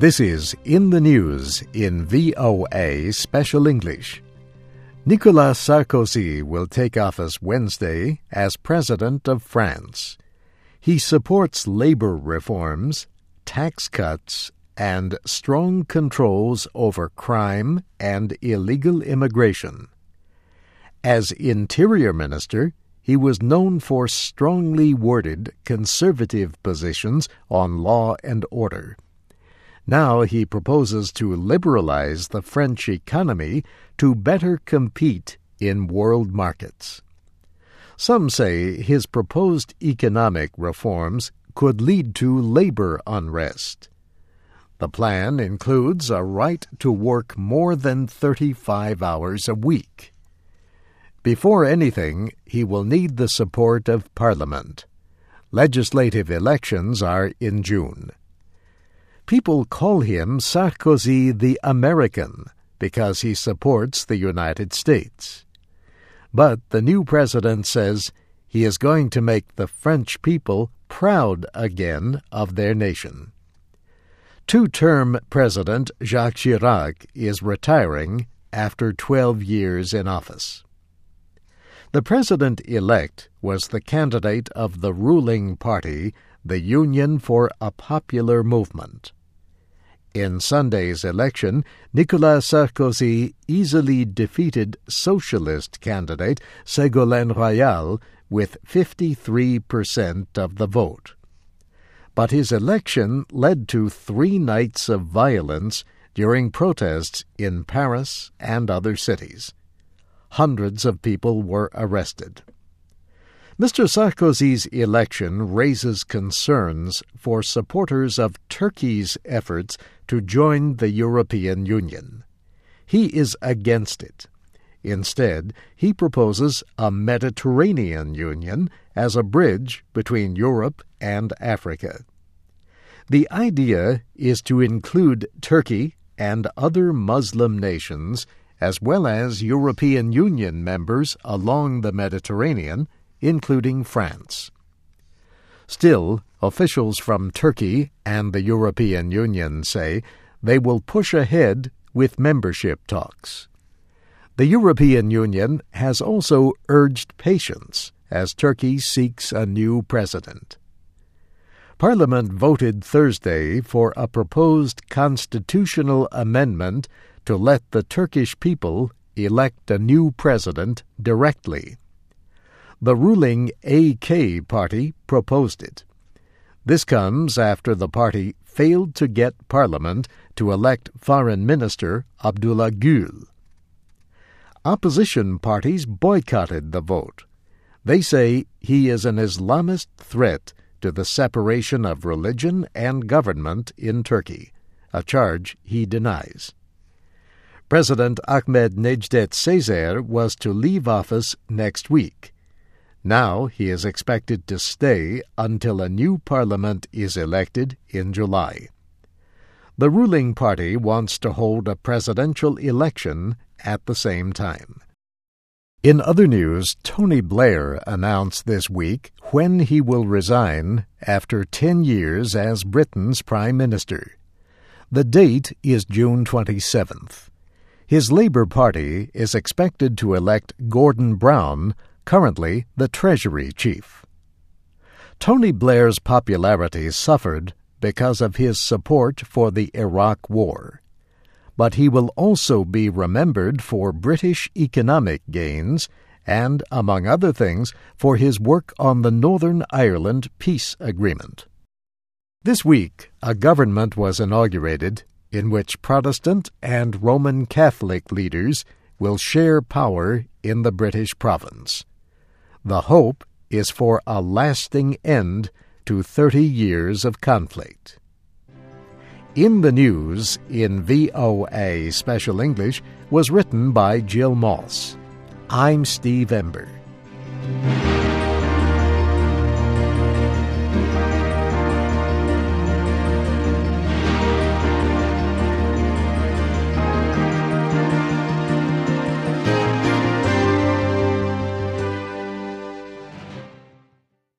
This is In the News in VOA Special English. Nicolas Sarkozy will take office Wednesday as President of France. He supports labor reforms, tax cuts, and strong controls over crime and illegal immigration. As Interior Minister, he was known for strongly worded conservative positions on law and order. Now he proposes to liberalize the French economy to better compete in world markets. Some say his proposed economic reforms could lead to labor unrest. The plan includes a right to work more than 35 hours a week. Before anything, he will need the support of Parliament. Legislative elections are in June. People call him Sarkozy the American because he supports the United States. But the new president says he is going to make the French people proud again of their nation. Two-term President Jacques Chirac is retiring after 12 years in office. The president-elect was the candidate of the ruling party, the Union for a Popular Movement. In Sunday's election, Nicolas Sarkozy easily defeated socialist candidate Ségolène Royal with 53% of the vote. But his election led to 3 nights of violence during protests in Paris and other cities. Hundreds of people were arrested. Mr. Sarkozy's election raises concerns for supporters of Turkey's efforts to join the European Union. He is against it. Instead, he proposes a Mediterranean Union as a bridge between Europe and Africa. The idea is to include Turkey and other Muslim nations, as well as European Union members along the Mediterranean, including France. Still, officials from Turkey and the European Union say they will push ahead with membership talks. The European Union has also urged patience as Turkey seeks a new president. Parliament voted Thursday for a proposed constitutional amendment to let the Turkish people elect a new president directly. The ruling AK party proposed it. This comes after the party failed to get Parliament to elect Foreign Minister Abdullah Gül. Opposition parties boycotted the vote. They say he is an Islamist threat to the separation of religion and government in Turkey, a charge he denies. President Ahmadinejad Sezer was to leave office next week. Now he is expected to stay until a new parliament is elected in July. The ruling party wants to hold a presidential election at the same time. In other news, Tony Blair announced this week when he will resign after 10 years as Britain's Prime Minister. The date is June 27th. His Labour Party is expected to elect Gordon Brown, currently the Treasury Chief. Tony Blair's popularity suffered because of his support for the Iraq War. But he will also be remembered for British economic gains and, among other things, for his work on the Northern Ireland Peace Agreement. This week, a government was inaugurated in which Protestant and Roman Catholic leaders will share power in the British province. The hope is for a lasting end to 30 years of conflict. In the News in VOA Special English was written by Jill Moss. I'm Steve Ember.